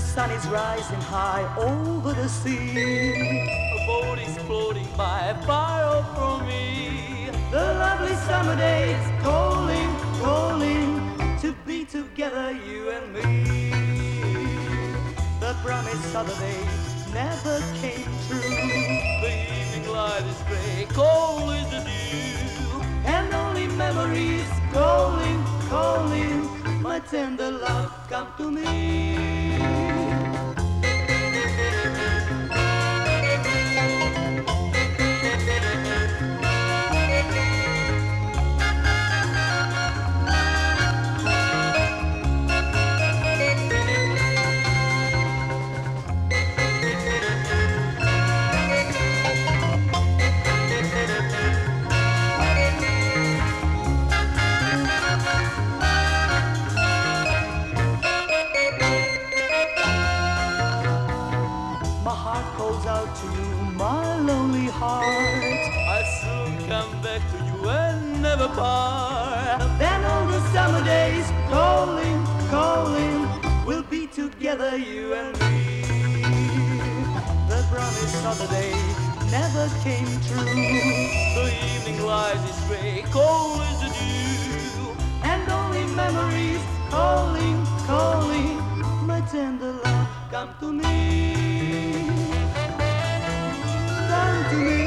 sun is rising high over the sea. A boat is floating by far off from me. The lovely summer days calling, calling to be together, you and me. The promise of the day never came true. The evening light is gray, cold is the dew, and only memories calling, calling. My tender love, come to me. Calls out to you, my lonely heart. I'll soon come back to you and never part. Then all the summer days calling, calling, we'll be together, you and me. The promise of the day never came true. The evening light is gray, cold is the dew, and only memories calling, calling. My tender love, come to me. To me.